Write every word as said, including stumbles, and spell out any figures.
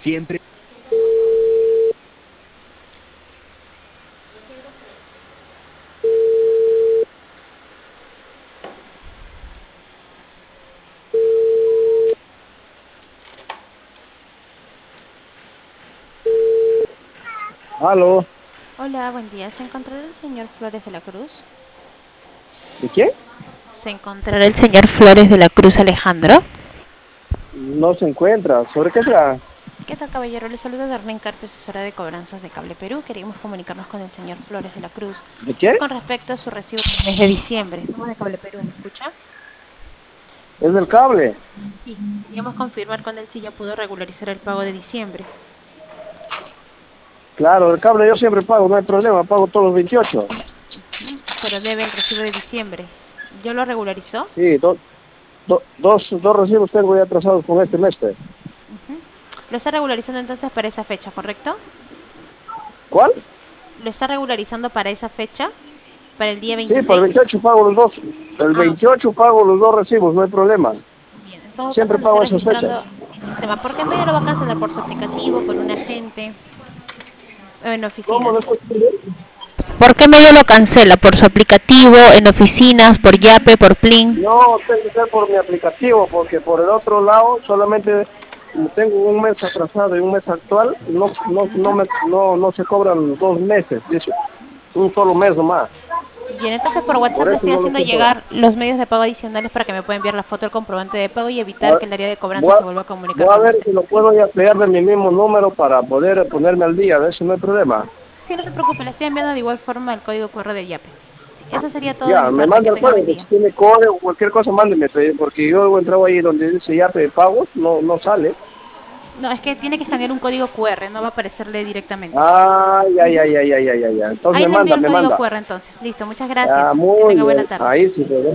Siempre. Aló, Hola, buen día. ¿Se encontrará el señor Flores de la Cruz? ¿de quién? ¿Se encontrará el señor Flores de la Cruz Alejandro? No se encuentra. ¿Sobre qué será? ¿Qué tal, caballero? Le saluda Darlene Carpio, asesora de cobranzas de Cable Perú. Queríamos comunicarnos con el señor Flores de la Cruz ¿De qué? con respecto a su recibo del mes de diciembre. Somos de Cable Perú, ¿me escucha? ¿Es del cable? Sí. Queríamos confirmar con él si ya pudo regularizar el pago de diciembre. Claro, del cable yo siempre pago, no hay problema, pago todos los veintiocho. Mm, Pero debe el recibo de diciembre. ¿Ya lo regularizó? Sí, do- do- dos, dos recibos tengo ya atrasados con este mes, pues. Ujú. Lo está regularizando entonces para esa fecha, ¿correcto? ¿Cuál? ¿Lo está regularizando para esa fecha? ¿Para el día Sí, para el veintiséis? veintiocho pago los dos. El Ah, ok. veintiocho pago los dos recibos, no hay problema. Bien, en todo caso Siempre lo está pago esas fechas. registrando en sistema. ¿Por qué medio lo va a cancelar? ¿Por su aplicativo, por un agente o en ¿Cómo no oficinas? escucho bien? ¿Por qué medio lo cancela? ¿Por su aplicativo, en oficinas, por Yape, por Plin? No, tengo que ser por mi aplicativo, porque por el otro lado solamente como tengo un mes atrasado y un mes actual, no, no, no, me, no, no se cobran dos meses, dice, un solo mes nomás. Bien, entonces por WhatsApp Por le eso estoy no lo haciendo sé pagar. llegar los medios de pago adicionales para que me pueda enviar la foto del comprobante de pago y evitar A- que el área de cobranza Voy se a, vuelva a comunicar voy a con ver usted. si lo puedo ya pegar de mi mismo número para poder ponerme al día, de eso no hay problema. Sí, no se preocupe, le estoy enviando de igual forma el código Q R de Yape. Sí, eso sería todo de Ya, mi me parte. Que manda el tenga buen código, si día. tiene código o cualquier cosa, mándeme, pe- porque yo he entrado ahí donde dice ya de pagos, no, no sale. No, es que tiene que escanear un código Q R, no va a aparecerle directamente. Ay, ay, Ujú. ay, ay, ay, ay, ay, ay. Entonces Ahí me le envío manda, el me código manda. Q R entonces. Listo, muchas Ah, gracias. Que muy tenga buena bien, tarde. ahí sí,